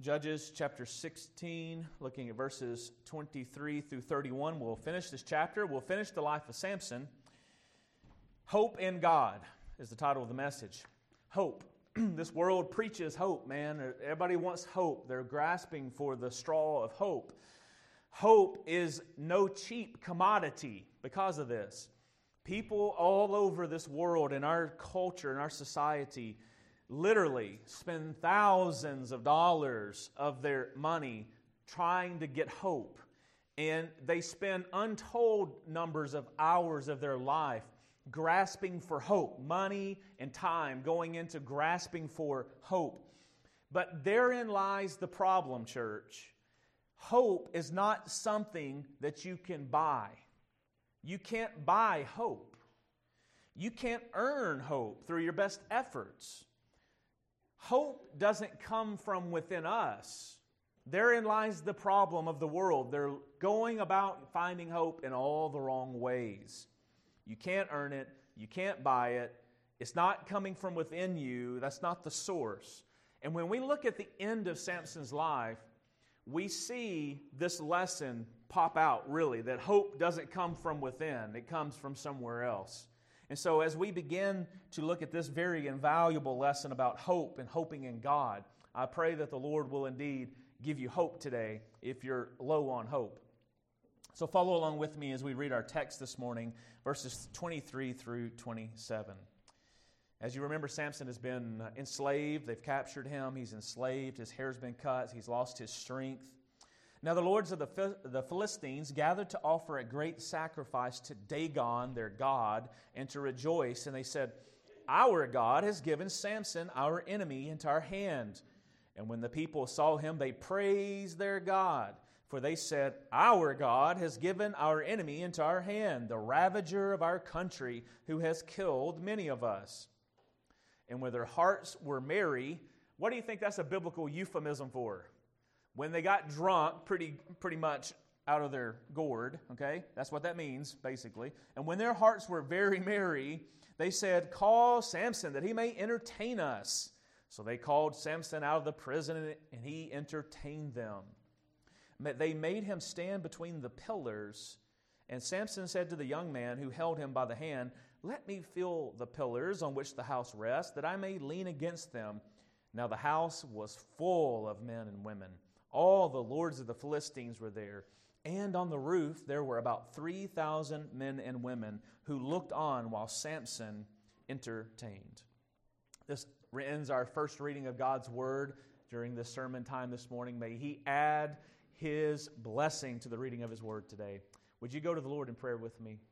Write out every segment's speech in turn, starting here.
Judges chapter 16, looking at verses 23 through 31. We'll finish this chapter. We'll finish the life of Samson. Hope in God is the title of the message. Hope. This world preaches hope, man. Everybody wants hope. They're grasping for the straw of hope. Hope is no cheap commodity because of this. People all over this world, in our culture, in our society, literally spend thousands of dollars of their money trying to get hope. And they spend untold numbers of hours of their life grasping for hope, money and time going into grasping for hope. But therein lies the problem, church. Hope is not something that you can buy. You can't buy hope. You can't earn hope through your best efforts. Hope doesn't come from within us. Therein lies the problem of the world. They're going about finding hope in all the wrong ways. You can't earn it. You can't buy it. It's not coming from within you. That's not the source. And when we look at the end of Samson's life, we see this lesson pop out, really, that hope doesn't come from within. It comes from somewhere else. And so as we begin to look at this very invaluable lesson about hope and hoping in God, I pray that the Lord will indeed give you hope today if you're low on hope. So follow along with me as we read our text this morning, verses 23 through 27. As you remember, Samson has been enslaved. They've captured him. He's enslaved. His hair's been cut. He's lost his strength. Now the lords of the Philistines gathered to offer a great sacrifice to Dagon, their god, and to rejoice. And they said, "Our God has given Samson, our enemy, into our hand." And when the people saw him, they praised their God. For they said, "Our God has given our enemy into our hand, the ravager of our country, who has killed many of us." And when their hearts were merry, what do you think that's a biblical euphemism for? When they got drunk, pretty much out of their gourd, okay? That's what that means, basically. And when their hearts were very merry, they said, "Call Samson, that he may entertain us." So they called Samson out of the prison, and he entertained them. They made him stand between the pillars, and Samson said to the young man who held him by the hand, "Let me feel the pillars on which the house rests, that I may lean against them." Now the house was full of men and women. All the lords of the Philistines were there, and on the roof there were about 3,000 men and women who looked on while Samson entertained. This ends our first reading of God's Word during this sermon time this morning. May He add His blessing to the reading of His Word today. Would you go to the Lord in prayer with me?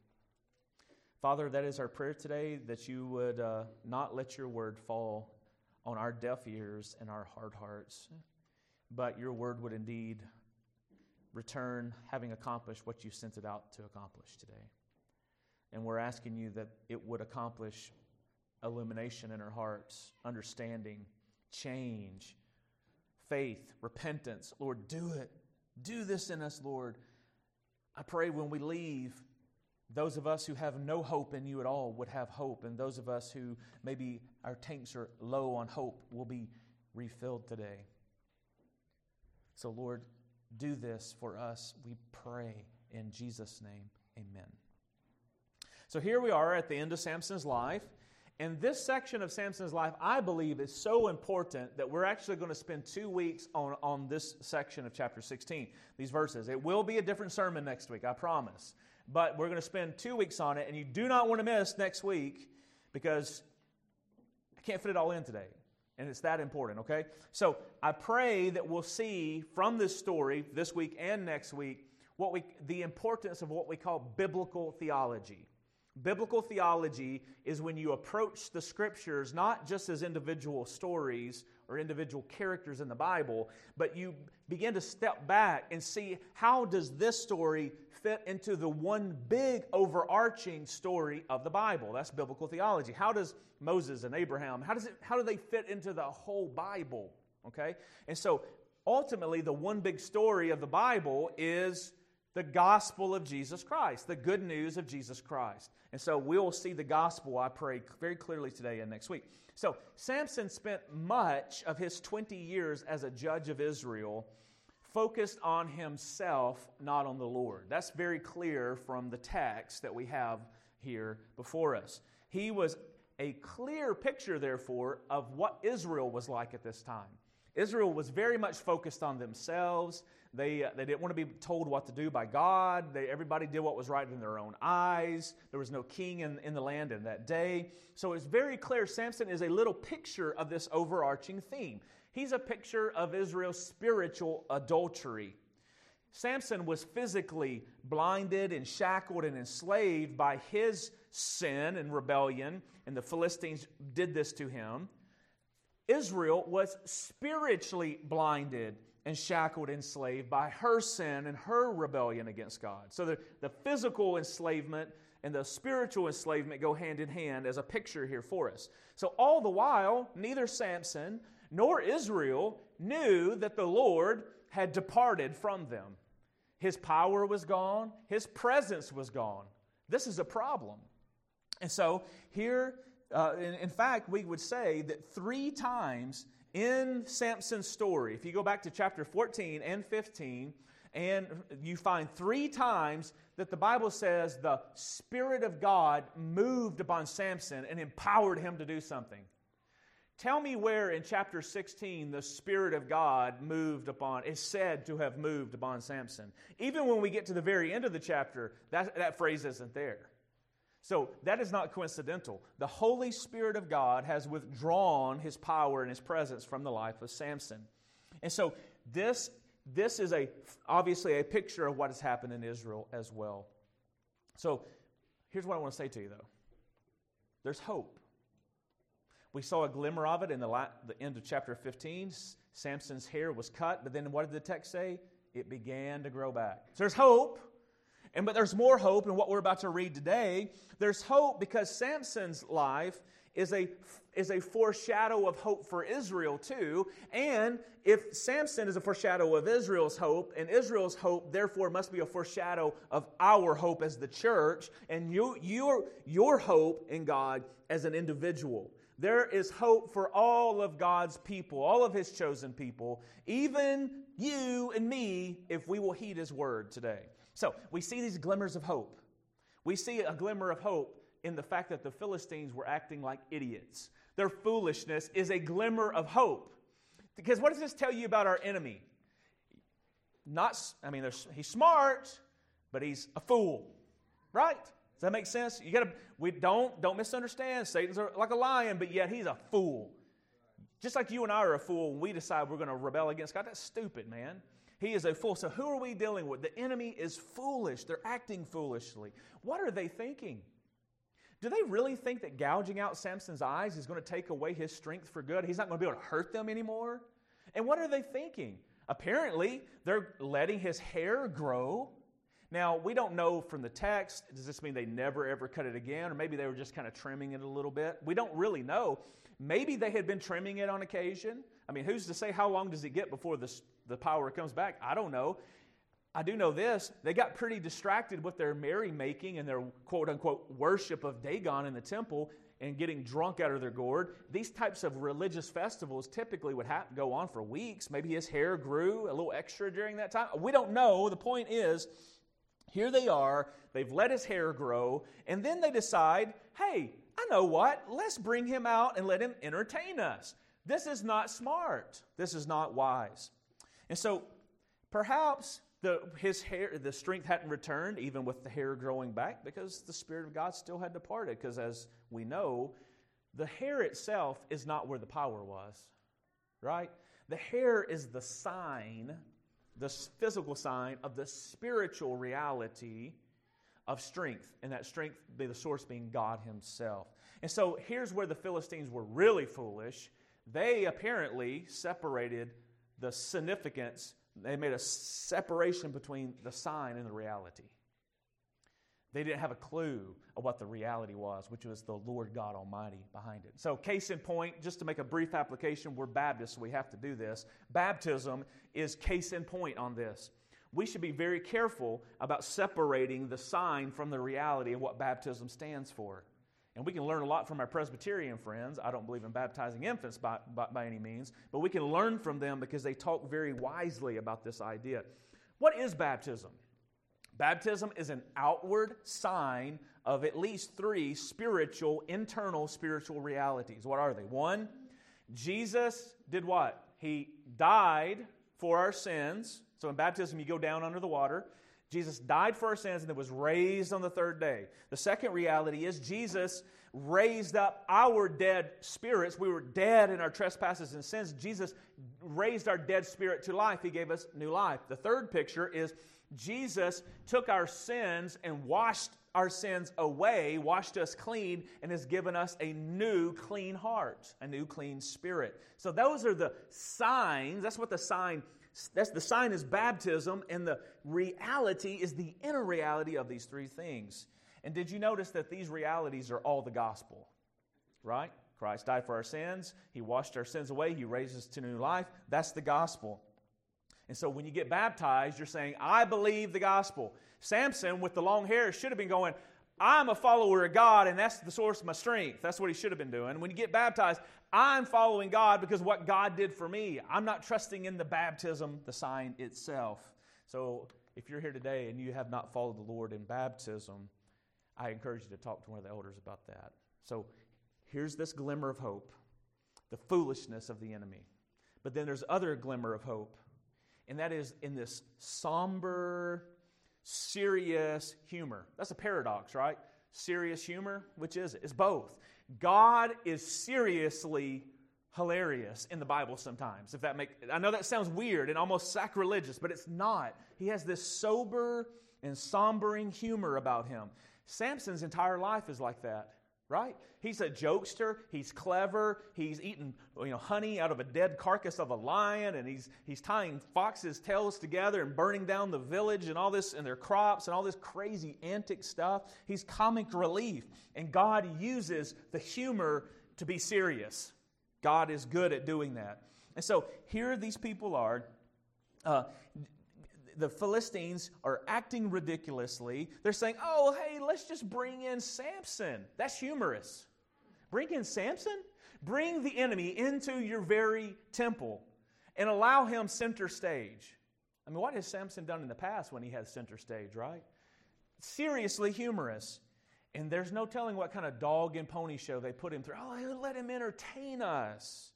Father, that is our prayer today, that you would not let your Word fall on our deaf ears and our hard hearts, but your Word would indeed return having accomplished what you sent it out to accomplish today. And we're asking you that it would accomplish illumination in our hearts, understanding, change, faith, repentance. Lord, do it. Do this in us, Lord. I pray when we leave, those of us who have no hope in you at all would have hope, and those of us who maybe our tanks are low on hope will be refilled today. So, Lord, do this for us, we pray in Jesus' name. Amen. So here we are at the end of Samson's life. And this section of Samson's life, I believe, is so important that we're actually going to spend 2 weeks on this section of chapter 16, these verses. It will be a different sermon next week, I promise. But we're going to spend 2 weeks on it, and you do not want to miss next week because I can't fit it all in today. And it's that important, okay? So I pray that we'll see from this story this week and next week the importance of what we call biblical theology. Biblical theology is when you approach the Scriptures not just as individual stories or individual characters in the Bible, but you begin to step back and see how does this story fit into the one big overarching story of the Bible. That's biblical theology. How does Moses and Abraham, how do they fit into the whole Bible? Okay? And so ultimately the one big story of the Bible is The gospel of Jesus Christ, the good news of Jesus Christ. And so we'll see the gospel, I pray, very clearly today and next week. So Samson spent much of his 20 years as a judge of Israel focused on himself, not on the Lord. That's very clear from the text that we have here before us. He was a clear picture, therefore, of what Israel was like at this time. Israel was very much focused on themselves. They didn't want to be told what to do by God. Everybody did what was right in their own eyes. There was no king in the land in that day. So it's very clear Samson is a little picture of this overarching theme. He's a picture of Israel's spiritual adultery. Samson was physically blinded and shackled and enslaved by his sin and rebellion, and the Philistines did this to him. Israel was spiritually blinded and shackled and enslaved by her sin and her rebellion against God. So the physical enslavement and the spiritual enslavement go hand in hand as a picture here for us. So all the while, neither Samson nor Israel knew that the Lord had departed from them. His power was gone. His presence was gone. This is a problem. And so here, in fact, we would say that 3 times in Samson's story, if you go back to chapter 14 and 15, and you find 3 times that the Bible says the Spirit of God moved upon Samson and empowered him to do something. Tell me where in chapter 16 the Spirit of God is said to have moved upon Samson. Even when we get to the very end of the chapter, that phrase isn't there. So that is not coincidental. The Holy Spirit of God has withdrawn His power and His presence from the life of Samson. And so this is obviously a picture of what has happened in Israel as well. So here's what I want to say to you, though. There's hope. We saw a glimmer of it in the end of chapter 15. Samson's hair was cut, but then what did the text say? It began to grow back. So there's hope, but there's more hope in what we're about to read today. There's hope because Samson's life is a foreshadow of hope for Israel too. And if Samson is a foreshadow of Israel's hope, and Israel's hope therefore must be a foreshadow of our hope as the church, and your hope in God as an individual. There is hope for all of God's people, all of His chosen people, even you and me, if we will heed His word today. So we see these glimmers of hope. We see a glimmer of hope in the fact that the Philistines were acting like idiots. Their foolishness is a glimmer of hope. Because what does this tell you about our enemy? He's smart, but he's a fool, right? Does that make sense? Don't misunderstand. Satan's like a lion, but yet he's a fool. Just like you and I are a fool when we decide we're going to rebel against God. That's stupid, man. He is a fool. So who are we dealing with? The enemy is foolish. They're acting foolishly. What are they thinking? Do they really think that gouging out Samson's eyes is going to take away his strength for good? He's not going to be able to hurt them anymore? And what are they thinking? Apparently, they're letting his hair grow. Now, we don't know from the text, does this mean they never ever cut it again? Or maybe they were just kind of trimming it a little bit? We don't really know. Maybe they had been trimming it on occasion. Who's to say how long does it get before the power comes back? I don't know. I do know this. They got pretty distracted with their merrymaking and their quote-unquote worship of Dagon in the temple and getting drunk out of their gourd. These types of religious festivals typically would go on for weeks. Maybe his hair grew a little extra during that time. We don't know. The point is, here they are, they've let his hair grow, and then they decide, hey, I know what, let's bring him out and let him entertain us. This is not smart. This is not wise. And so, perhaps the strength hadn't returned, even with the hair growing back, because the Spirit of God still had departed, because as we know, the hair itself is not where the power was, right? The hair is the sign, the physical sign of the spiritual reality of strength, and that strength be the source being God Himself. And so here's where the Philistines were really foolish. They apparently separated the significance. They made a separation between the sign and the reality. They didn't have a clue of what the reality was, which was the Lord God Almighty behind it. So case in point, just to make a brief application, we're Baptists, so we have to do this. Baptism is case in point on this. we should be very careful about separating the sign from the reality of what baptism stands for. And we can learn a lot from our Presbyterian friends. I don't believe in baptizing infants by any means, but we can learn from them because they talk very wisely about this idea. What is baptism? Baptism is an outward sign of at least three internal spiritual realities. What are they? One, Jesus did what? He died for our sins. So in baptism, you go down under the water. Jesus died for our sins and then was raised on the third day. The second reality is Jesus raised up our dead spirits. We were dead in our trespasses and sins. Jesus raised our dead spirit to life. He gave us new life. The third picture is Jesus took our sins and washed our sins away, washed us clean, and has given us a new clean heart, a new clean spirit. So those are the signs. That's the sign is baptism, and the reality is the inner reality of these three things. And did you notice that these realities are all the gospel? Right? Christ died for our sins. He washed our sins away. He raised us to new life. That's the gospel. And so when you get baptized, you're saying, I believe the gospel. Samson, with the long hair, should have been going, I'm a follower of God, and that's the source of my strength. That's what he should have been doing. When you get baptized, I'm following God because of what God did for me. I'm not trusting in the baptism, the sign itself. So if you're here today and you have not followed the Lord in baptism, I encourage you to talk to one of the elders about that. So here's this glimmer of hope, the foolishness of the enemy. But then there's other glimmer of hope, and that is in this somber, serious humor. That's a paradox, right? Serious humor, which is it? It's both. God is seriously hilarious in the Bible sometimes. I know that sounds weird and almost sacrilegious, but it's not. He has this sober and sombering humor about him. Samson's entire life is like that, right? He's a jokester. He's clever. He's eating honey out of a dead carcass of a lion, and he's tying foxes' tails together and burning down the village and all this, and their crops and all this crazy antic stuff. He's comic relief, and God uses the humor to be serious. God is good at doing that. And so here these people are. The Philistines are acting ridiculously. They're saying, oh, hey, let's just bring in Samson. That's humorous. Bring in Samson? Bring the enemy into your very temple and allow him center stage. I mean, what has Samson done in the past when he has center stage, right? Seriously humorous. And there's no telling what kind of dog and pony show they put him through. Oh, let him entertain us.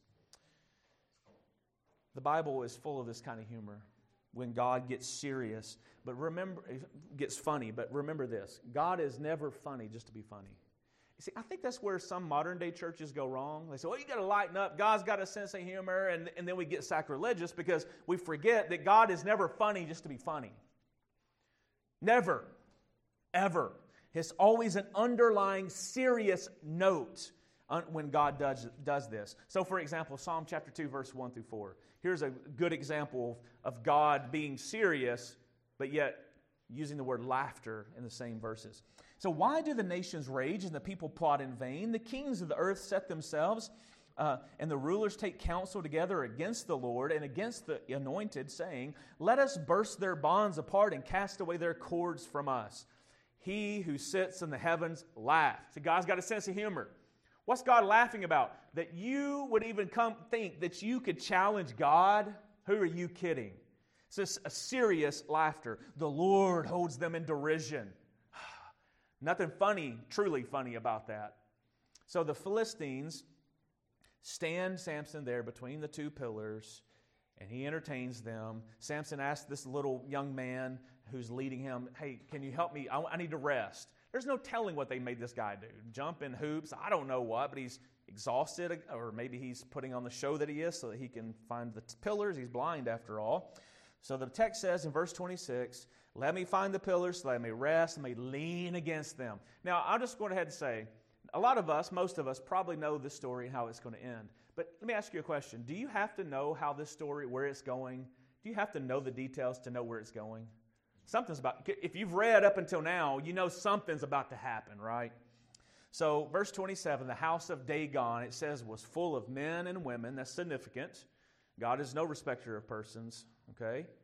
The Bible is full of this kind of humor. When God gets serious, but remember, it gets funny, but remember this, God is never funny just to be funny. You see, I think that's where some modern day churches go wrong. They say, well, you got to lighten up, God's got a sense of humor, and then we get sacrilegious because we forget that God is never funny just to be funny. Never, ever. It's always an underlying serious note when God does this. So for example, Psalm chapter 2, verse 1 through 4. Here's a good example of God being serious, but yet using the word laughter in the same verses. So why do the nations rage and the people plot in vain? The kings of the earth set themselves, and the rulers take counsel together against the Lord and against the anointed, saying, let us burst their bonds apart and cast away their cords from us. He who sits in the heavens laughs. So God's got a sense of humor. What's God laughing about? That you would even think that you could challenge God? Who are you kidding? It's just a serious laughter. The Lord holds them in derision. Nothing funny, truly funny about that. So the Philistines stand Samson there between the two pillars, and he entertains them. Samson asks this little young man who's leading him, hey, can you help me? I need to rest. There's no telling what they made this guy do. Jump in hoops, I don't know what, but he's exhausted, or maybe he's putting on the show that he is so that he can find the pillars. He's blind after all. So the text says in verse 26, let me find the pillars so that I may rest and may lean against them. Now, I'm just going ahead and say, a lot of us, most of us, probably know this story and how it's going to end. But let me ask you a question. Do you have to know how this story, where it's going? Do you have to know the details to know where it's going? Something's about, if you've read up until now, you know something's about to happen, right? So, verse 27, the house of Dagon, it says, was full of men and women. That's significant. God is no respecter of persons, okay?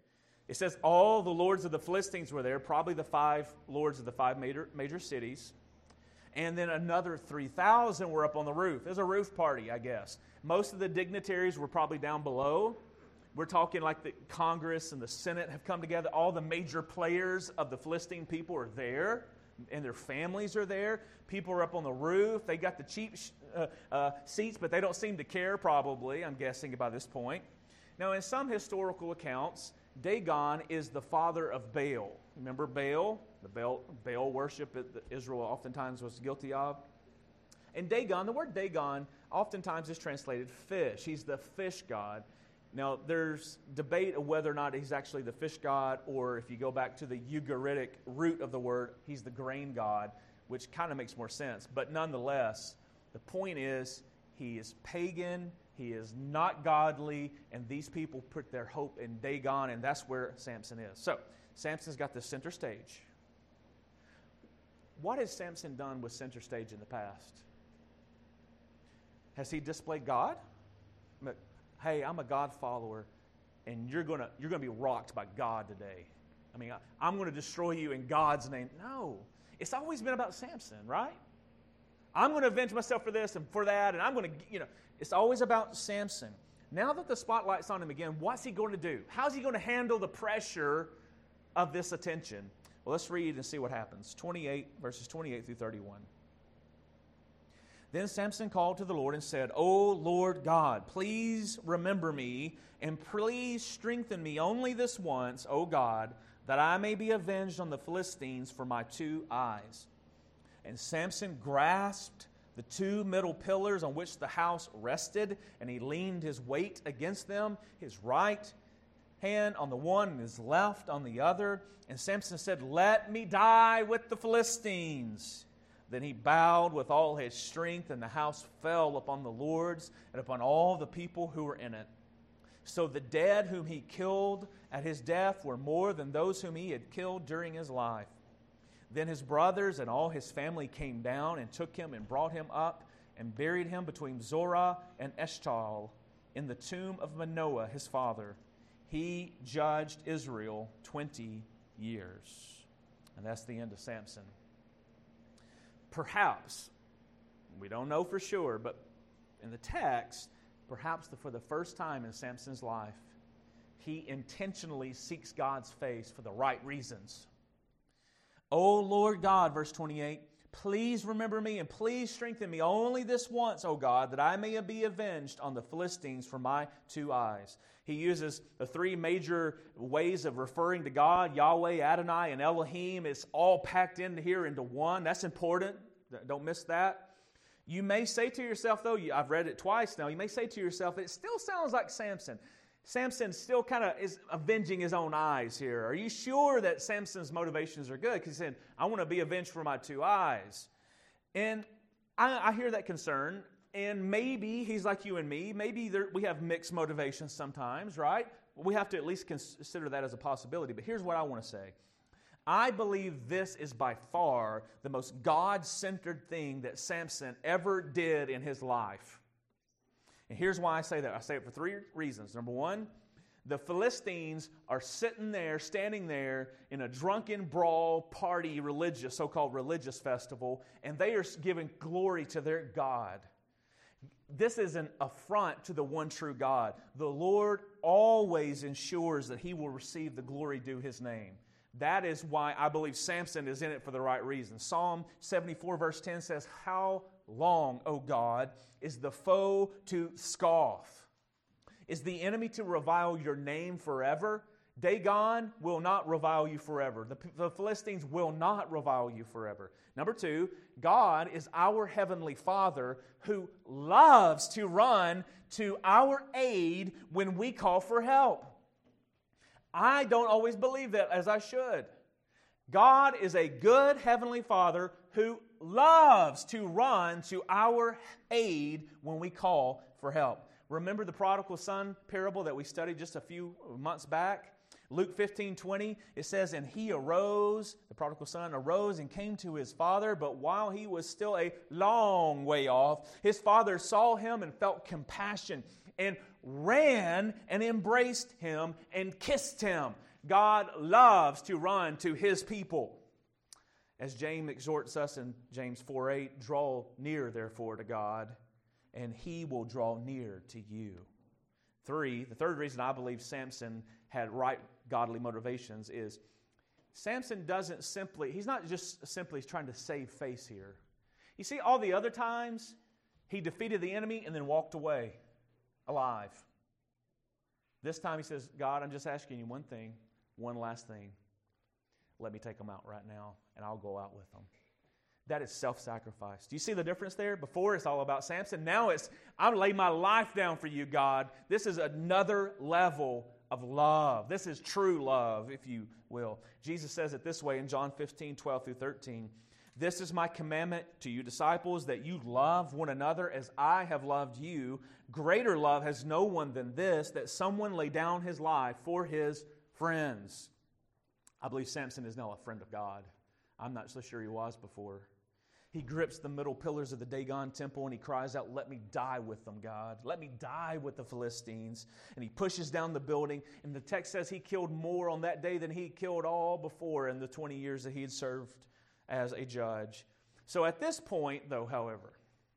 It says all the lords of the Philistines were there, probably the 5 lords of the 5 major cities. And then another 3,000 were up on the roof. It was a roof party, I guess. Most of the dignitaries were probably down below. We're talking like the Congress and the Senate have come together. All the major players of the Philistine people are there, and their families are there. People are up on the roof. They got the cheap seats, but they don't seem to care probably, I'm guessing, by this point. Now, in some historical accounts, Dagon is the father of Baal. Remember Baal? The Baal worship that Israel oftentimes was guilty of. And Dagon, the word Dagon oftentimes is translated fish. He's the fish god. Now, there's debate of whether or not he's actually the fish god, or if you go back to the Ugaritic root of the word, he's the grain god, which kind of makes more sense. But nonetheless, the point is, he is pagan, he is not godly, and these people put their hope in Dagon, and that's where Samson is. So, Samson's got the center stage. What has Samson done with center stage in the past? Has he displayed God? Hey, I'm a God follower, and you're going to be rocked by God today. I mean, I'm going to destroy you in God's name. No. It's always been about Samson, right? I'm going to avenge myself for this and for that, and I'm going to, it's always about Samson. Now that the spotlight's on him again, what's he going to do? How's he going to handle the pressure of this attention? Well, let's read and see what happens. Verses 28 through 31. Then Samson called to the Lord and said, O Lord God, please remember me, and please strengthen me only this once, O God, that I may be avenged on the Philistines for my 2 eyes. And Samson grasped the 2 middle pillars on which the house rested, and he leaned his weight against them, his right hand on the one and his left on the other. And Samson said, Let me die with the Philistines. Then he bowed with all his strength, and the house fell upon the lords and upon all the people who were in it. So the dead whom he killed at his death were more than those whom he had killed during his life. Then his brothers and all his family came down and took him and brought him up and buried him between Zorah and Eshtaol in the tomb of Manoah his father. He judged Israel 20 years. And that's the end of Samson. Perhaps, we don't know for sure, but in the text, perhaps for the first time in Samson's life, he intentionally seeks God's face for the right reasons. O Lord God, verse 28, please remember me and please strengthen me only this once, O God, that I may be avenged on the Philistines for my 2 eyes. He uses the 3 major ways of referring to God, Yahweh, Adonai, and Elohim. It's all packed in here into one. That's important. Don't miss that. You may say to yourself, though, I've read it twice now, you may say to yourself, it still sounds like Samson. Samson still kind of is avenging his own eyes here. Are you sure that Samson's motivations are good? Because he said, I want to be avenged for my 2 eyes. And I hear that concern. And maybe he's like you and me. Maybe we have mixed motivations sometimes, right? We have to at least consider that as a possibility. But here's what I want to say. I believe this is by far the most God-centered thing that Samson ever did in his life. And here's why I say that. I say it for 3 reasons. Number 1, the Philistines are standing there in a drunken brawl party so-called religious festival, and they are giving glory to their God. This is an affront to the one true God. The Lord always ensures that He will receive the glory due His name. That is why I believe Samson is in it for the right reason. Psalm 74 verse 10 says, How long, O God, is the foe to scoff? Is the enemy to revile your name forever? Dagon will not revile you forever. The Philistines will not revile you forever. Number 2, God is our Heavenly Father who loves to run to our aid when we call for help. I don't always believe that as I should. God is a good Heavenly Father who loves to run to our aid when we call for help. Remember the prodigal son parable that we studied just a few months back? Luke 15:20, it says, And he arose, the prodigal son arose and came to his father, but while he was still a long way off, his father saw him and felt compassion and ran and embraced him and kissed him. God loves to run to His people. As James exhorts us in James 4:8, draw near, therefore, to God, and He will draw near to you. The third reason I believe Samson had right godly motivations is Samson he's not just simply trying to save face here. You see, all the other times, he defeated the enemy and then walked away alive. This time he says, God, I'm just asking you one last thing. Let me take them out right now, and I'll go out with them. That is self-sacrifice. Do you see the difference there? Before, it's all about Samson. Now it's, I've laid my life down for you, God. This is another level of love. This is true love, if you will. Jesus says it this way in John 15:12-13. This is my commandment to you, disciples, that you love one another as I have loved you. Greater love has no one than this, that someone lay down his life for his friends. I believe Samson is now a friend of God. I'm not so sure he was before. He grips the middle pillars of the Dagon temple and he cries out, let me die with them, God. Let me die with the Philistines. And he pushes down the building. And the text says he killed more on that day than he killed all before in the 20 years that he had served as a judge. So at this point, though, however,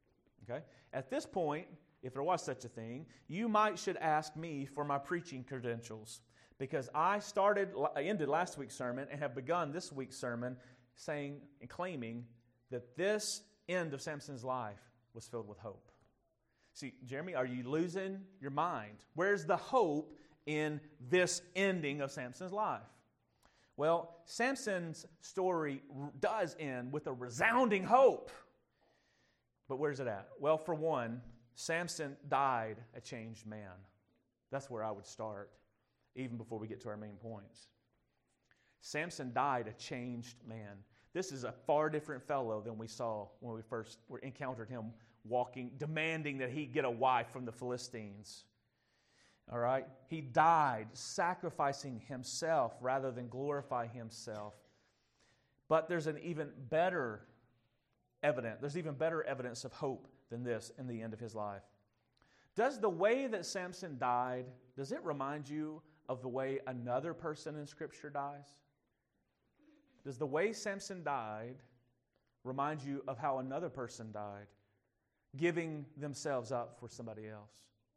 at this point, if there was such a thing, you should ask me for my preaching credentials. Because I ended last week's sermon and have begun this week's sermon saying and claiming that this end of Samson's life was filled with hope. See, Jeremy, are you losing your mind? Where's the hope in this ending of Samson's life? Well, Samson's story does end with a resounding hope. But where's it at? Well, for one, Samson died a changed man. That's where I would start, even before we get to our main points. Samson died a changed man. This is a far different fellow than we saw when we first encountered him walking, demanding that he get a wife from the Philistines. All right? He died sacrificing himself rather than glorify himself. But there's even better evidence of hope than this in the end of his life. Does the way that Samson died, does it remind you of the way another person in Scripture dies? Does the way Samson died remind you of how another person died, giving themselves up for somebody else?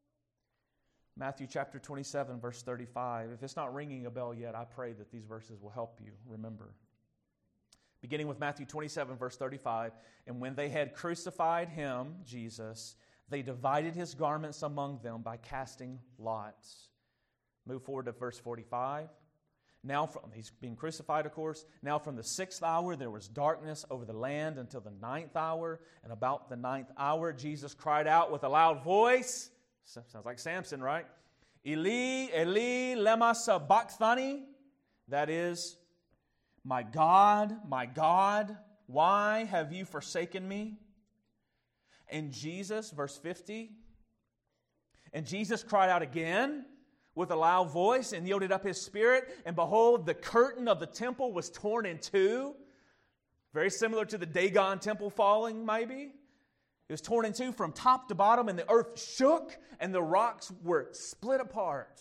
Matthew chapter 27, verse 35. If it's not ringing a bell yet, I pray that these verses will help you remember. Beginning with Matthew 27, verse 35. And when they had crucified him, Jesus, they divided his garments among them by casting lots. Move forward to verse 45. Now, he's being crucified, of course. Now from the 6th hour there was darkness over the land until the 9th hour. And about the 9th hour, Jesus cried out with a loud voice. Sounds like Samson, right? Eli, Eli, lema sabachthani. That is, my God, why have you forsaken me? And Jesus, verse 50, and Jesus cried out again with a loud voice and yielded up his spirit. And behold, the curtain of the temple was torn in two. Very similar to the Dagon temple falling, maybe. It was torn in two from top to bottom, and the earth shook, and the rocks were split apart.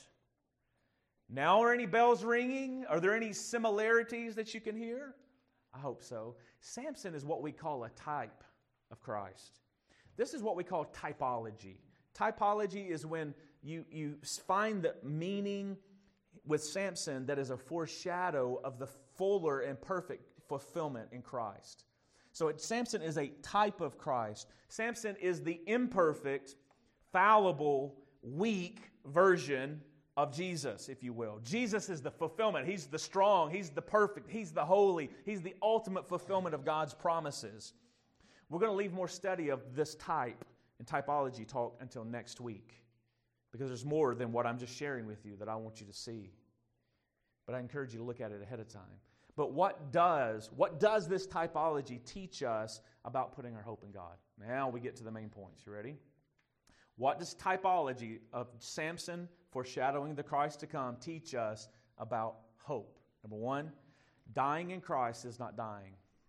Now are any bells ringing? Are there any similarities that you can hear? I hope so. Samson is what we call a type of Christ. This is what we call typology. Typology is when you find the meaning with Samson that is a foreshadow of the fuller and perfect fulfillment in Christ. So Samson is a type of Christ. Samson is the imperfect, fallible, weak version of Jesus, if you will. Jesus is the fulfillment. He's the strong. He's the perfect. He's the holy. He's the ultimate fulfillment of God's promises. We're going to leave more study of this type and typology talk until next week, because there's more than what I'm just sharing with you that I want you to see. But I encourage you to look at it ahead of time. But what does this typology teach us about putting our hope in God? Now we get to the main points. You ready? What does typology of Samson foreshadowing the Christ to come teach us about hope? Number one, dying in Christ is not dying.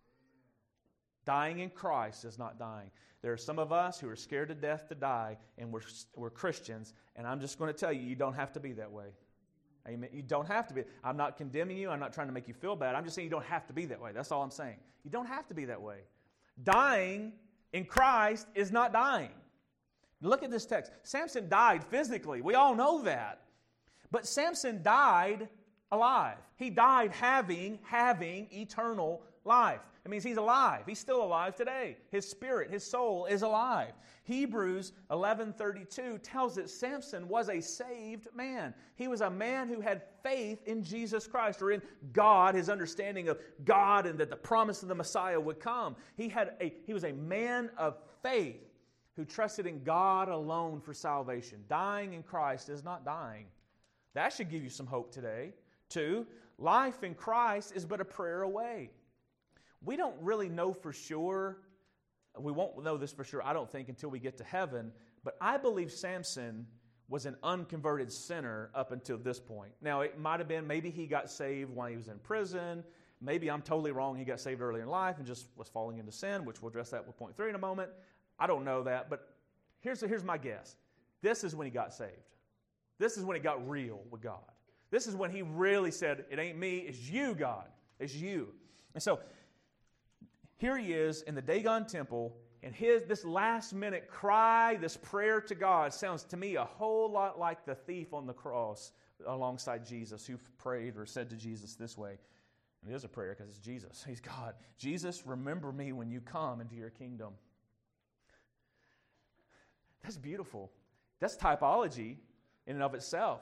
Dying in Christ is not dying. There are some of us who are scared to death to die, and we're Christians, and I'm just going to tell you, you don't have to be that way. Amen. You don't have to be. I'm not condemning you. I'm not trying to make you feel bad. I'm just saying you don't have to be that way. That's all I'm saying. You don't have to be that way. Dying in Christ is not dying. Look at this text. Samson died physically. We all know that. But Samson died alive. He died having eternal life. It means he's alive. He's still alive today. His spirit, his soul is alive. Hebrews 11:32 tells us Samson was a saved man. He was a man who had faith in Jesus Christ, or in God, his understanding of God, and that the promise of the Messiah would come. He was a man of faith who trusted in God alone for salvation. Dying in Christ is not dying. That should give you some hope today. 2, life in Christ is but a prayer away. We don't really know for sure. We won't know this for sure, I don't think, until we get to heaven. But I believe Samson was an unconverted sinner up until this point. Now, it might have been, maybe he got saved while he was in prison. Maybe I'm totally wrong. He got saved early in life and just was falling into sin, which we'll address that with point 3 in a moment. I don't know that, but here's my guess. This is when he got saved. This is when it got real with God. This is when he really said, it ain't me, it's you, God. It's you. And so, here he is in the Dagon temple, and this last-minute cry, this prayer to God, sounds to me a whole lot like the thief on the cross alongside Jesus, who prayed or said to Jesus this way. And it is a prayer because it's Jesus. He's God. Jesus, remember me when you come into your kingdom. That's beautiful. That's typology in and of itself.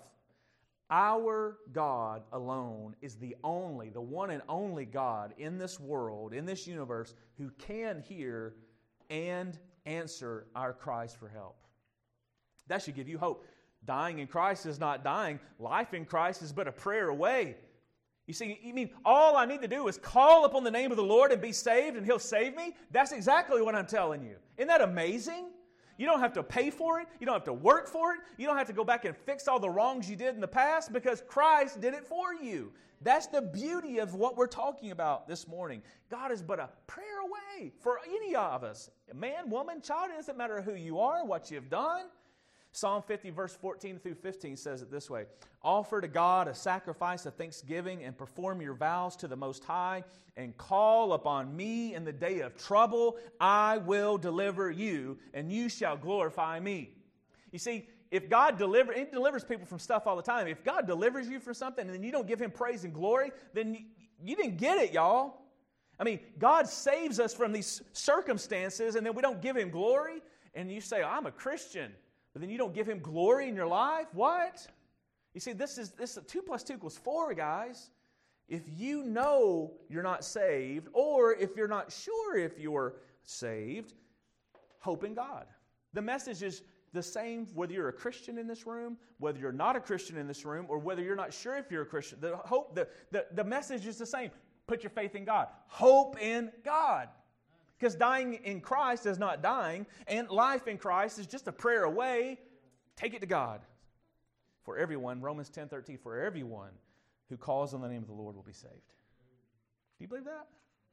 Our God alone is the one and only God in this world, in this universe, who can hear and answer our cries for help. That should give you hope. Dying in Christ is not dying. Life in Christ is but a prayer away. You see, you mean all I need to do is call upon the name of the Lord and be saved and He'll save me? That's exactly what I'm telling you. Isn't that amazing? You don't have to pay for it. You don't have to work for it. You don't have to go back and fix all the wrongs you did in the past because Christ did it for you. That's the beauty of what we're talking about this morning. God is but a prayer away for any of us. Man, woman, child, it doesn't matter who you are, what you've done. Psalm 50, verse 14 through 15 says it this way. Offer to God a sacrifice of thanksgiving and perform your vows to the Most High and call upon me in the day of trouble. I will deliver you and you shall glorify me. You see, if God He delivers people from stuff all the time. If God delivers you from something and then you don't give Him praise and glory, then you didn't get it, y'all. I mean, God saves us from these circumstances and then we don't give Him glory. And you say, I'm a Christian. But then you don't give Him glory in your life? What? You see, this is 2 plus 2 equals 4, guys. If you know you're not saved, or if you're not sure if you're saved, hope in God. The message is the same whether you're a Christian in this room, whether you're not a Christian in this room, or whether you're not sure if you're a Christian. The message is the same. Put your faith in God. Hope in God. Because dying in Christ is not dying, and life in Christ is just a prayer away. Take it to God. For everyone, Romans 10:13, for everyone who calls on the name of the Lord will be saved. Do you believe that?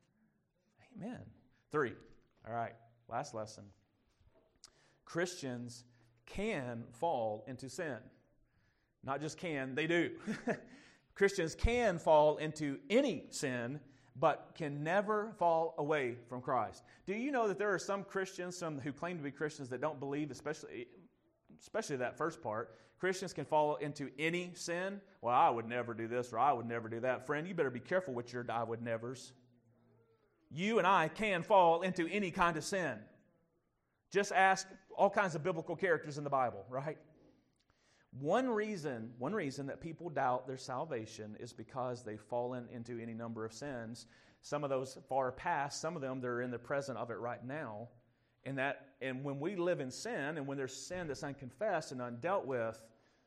Amen. 3. All right, last lesson. Christians can fall into sin. Not just can, they do. Christians can fall into any sin, but can never fall away from Christ. Do you know that there are some Christians, some who claim to be Christians, that don't believe, especially that first part, Christians can fall into any sin? Well, I would never do this or I would never do that. Friend, you better be careful with your I would nevers. You and I can fall into any kind of sin. Just ask all kinds of biblical characters in the Bible, right? One reason that people doubt their salvation is because they've fallen into any number of sins. Some of those far past, some of them they're in the present of it right now. And when we live in sin, and when there's sin that's unconfessed and undealt with,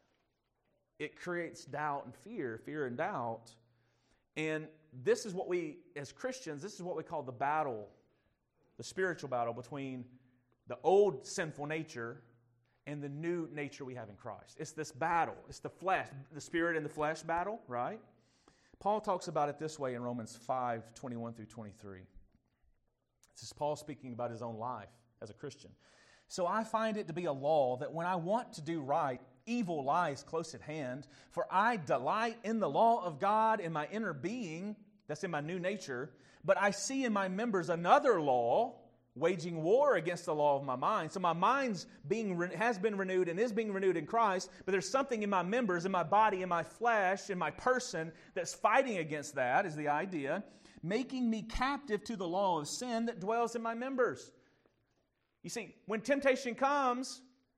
it creates doubt and fear and doubt. And this is what we, as Christians, this is what we call the battle, the spiritual battle between the old sinful nature and the new nature we have in Christ. It's this battle. It's the flesh, the spirit and the flesh battle, right? Paul talks about it this way in Romans 5:21 through 23. This is Paul speaking about his own life as a Christian. So I find it to be a law that when I want to do right, evil lies close at hand. For I delight in the law of God in my inner being, that's in my new nature, but I see in my members another law, waging war against the law of my mind. So my mind's has been renewed and is being renewed in Christ, but there's something in my members, in my body, in my flesh, in my person that's fighting against that, is the idea, making me captive to the law of sin that dwells in my members. You see, when temptation comes,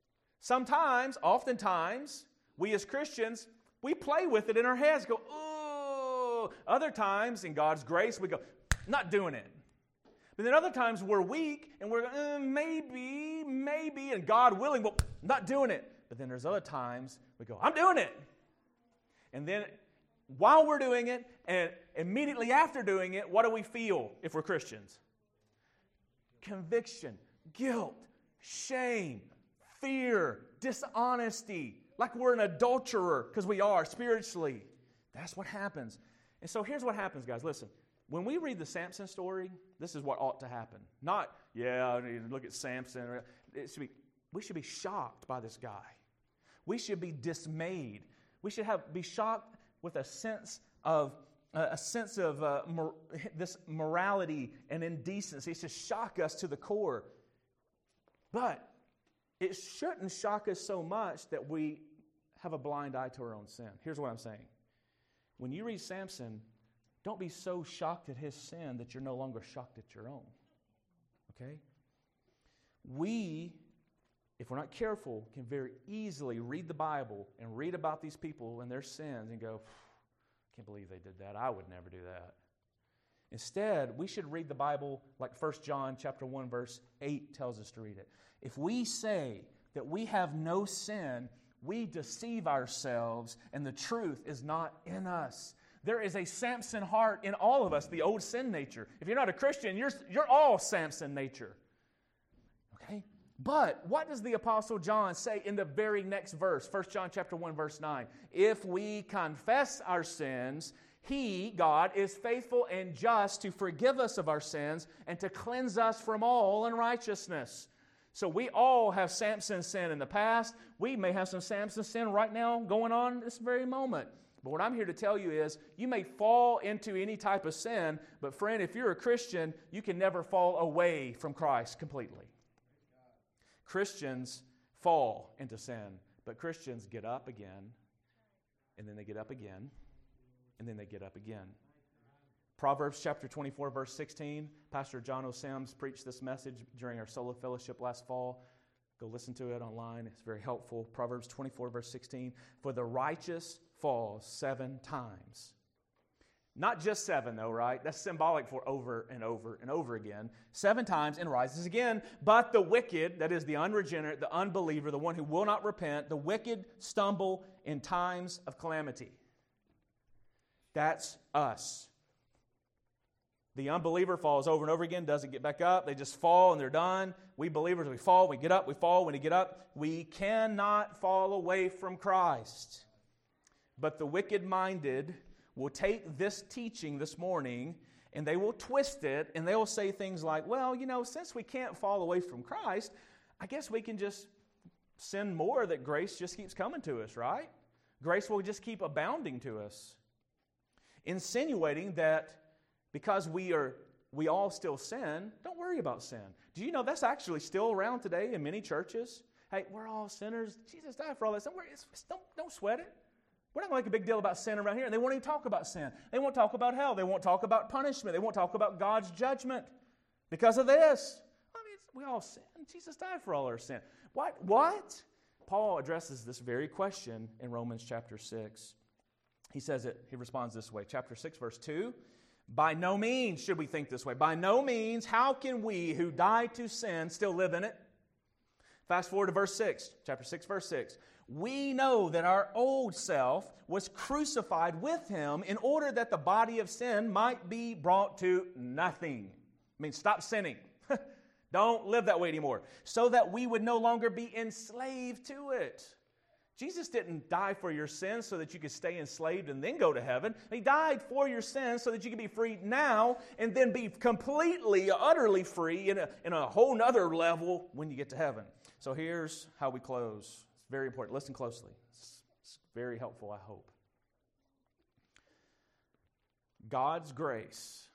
oftentimes, we as Christians, we play with it in our heads, go, oh. Other times, in God's grace, we go, not doing it. But then other times, we're weak, and we're maybe, and God willing, well, not doing it. But then there's other times, we go, I'm doing it. And then, while we're doing it, and immediately after doing it, what do we feel if we're Christians? Conviction, guilt, shame, fear, dishonesty, like we're an adulterer, because we are spiritually. That's what happens. And so here's what happens, guys. Listen, when we read the Samson story, this is what ought to happen. Not, look at Samson. We should be shocked by this guy. We should be dismayed. We should be shocked with a sense of this morality and indecency. It should shock us to the core. But it shouldn't shock us so much that we have a blind eye to our own sin. Here's what I'm saying. When you read Samson, don't be so shocked at his sin that you're no longer shocked at your own. Okay? We, if we're not careful, can very easily read the Bible and read about these people and their sins and go, I can't believe they did that. I would never do that. Instead, we should read the Bible like 1 John chapter 1, verse 8 tells us to read it. If we say that we have no sin, we deceive ourselves, and the truth is not in us. There is a Samson heart in all of us, the old sin nature. If you're not a Christian, you're all Samson nature. Okay? But what does the Apostle John say in the very next verse? 1 John chapter 1, verse 9. If we confess our sins, He, God, is faithful and just to forgive us of our sins and to cleanse us from all unrighteousness. So we all have Samson sin in the past. We may have some Samson sin right now going on this very moment. But what I'm here to tell you is you may fall into any type of sin, but friend, if you're a Christian, you can never fall away from Christ completely. Christians fall into sin, but Christians get up again, and then they get up again, and then they get up again. Proverbs chapter 24, verse 16. Pastor John O'Sims preached this message during our solo fellowship last fall. Go listen to it online. It's very helpful. Proverbs 24, verse 16. For the righteous falls 7 times. Not just 7, though, right? That's symbolic for over and over and over again. 7 times and rises again. But the wicked, that is the unregenerate, the unbeliever, the one who will not repent, the wicked stumble in times of calamity. That's us. The unbeliever falls over and over again, doesn't get back up. They just fall and they're done. We believers, we fall, we get up, we fall. When we get up, we cannot fall away from Christ. But the wicked-minded will take this teaching this morning and they will twist it and they will say things like, well, since we can't fall away from Christ, I guess we can just sin more, that grace just keeps coming to us, right? Grace will just keep abounding to us. Insinuating that because we all still sin, don't worry about sin. Do you know that's actually still around today in many churches? Hey, we're all sinners. Jesus died for all this. Don't sweat it. We're not going to make a big deal about sin around here. And they won't even talk about sin. They won't talk about hell. They won't talk about punishment. They won't talk about God's judgment because of this. We all sin. Jesus died for all our sin. What? Paul addresses this very question in Romans chapter 6. He says it. He responds this way. Chapter 6, verse 2. By no means should we think this way. By no means, how can we who died to sin still live in it? Fast forward to verse 6, chapter 6, verse 6. We know that our old self was crucified with Him in order that the body of sin might be brought to nothing. Stop sinning. Don't live that way anymore. So that we would no longer be enslaved to it. Jesus didn't die for your sins so that you could stay enslaved and then go to heaven. He died for your sins so that you could be freed now and then be completely, utterly free in a whole nother level when you get to heaven. So here's how we close. It's very important. Listen closely. It's very helpful, I hope. God's grace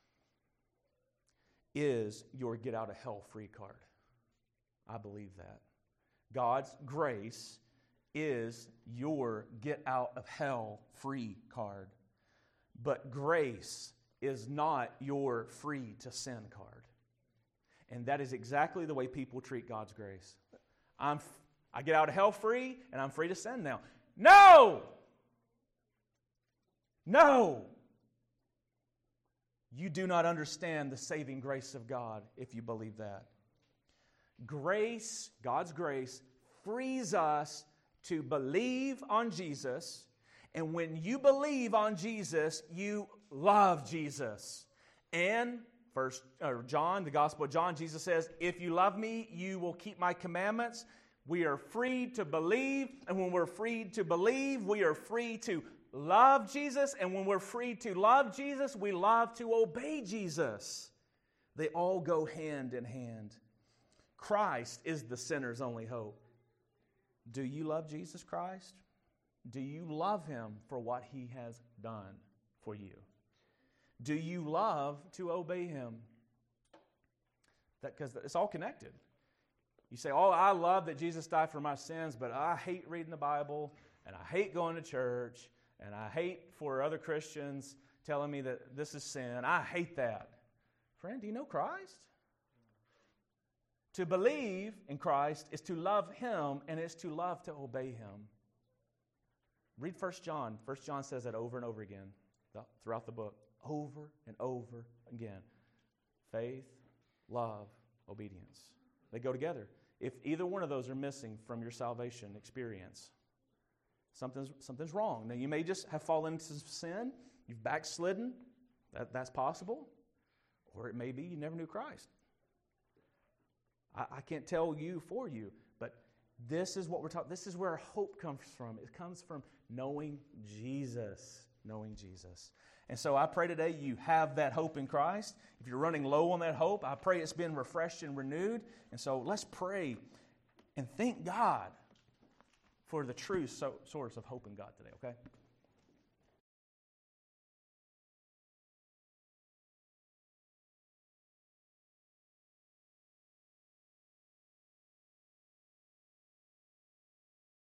is your get-out-of-hell-free card. I believe that. God's grace is your get-out-of-hell-free card. But grace is not your free-to-sin card. And that is exactly the way people treat God's grace. I get out of hell free, and I'm free to sin now. No! No! You do not understand the saving grace of God if you believe that. Grace, God's grace, frees us to believe on Jesus. And when you believe on Jesus, you love Jesus. And John, the Gospel of John, Jesus says, if you love me, you will keep my commandments. We are free to believe. And when we're free to believe, we are free to love Jesus. And when we're free to love Jesus, we love to obey Jesus. They all go hand in hand. Christ is the sinner's only hope. Do you love Jesus Christ? Do you love Him for what He has done for you? Do you love to obey Him? Because it's all connected. You say, oh, I love that Jesus died for my sins, but I hate reading the Bible, and I hate going to church, and I hate for other Christians telling me that this is sin. I hate that. Friend, do you know Christ? To believe in Christ is to love Him, and it's to love to obey Him. Read 1 John. 1 John says that over and over again throughout the book. Over and over again. Faith, love, obedience. They go together. If either one of those are missing from your salvation experience, something's wrong. Now, you may just have fallen into sin. You've backslidden. That's possible. Or it may be you never knew Christ. I can't tell you for you, but this is what we're talking. This is where our hope comes from. It comes from knowing Jesus. Knowing Jesus. And so I pray today you have that hope in Christ. If you're running low on that hope, I pray it's been refreshed and renewed. And so let's pray and thank God for the true source of hope in God today, okay?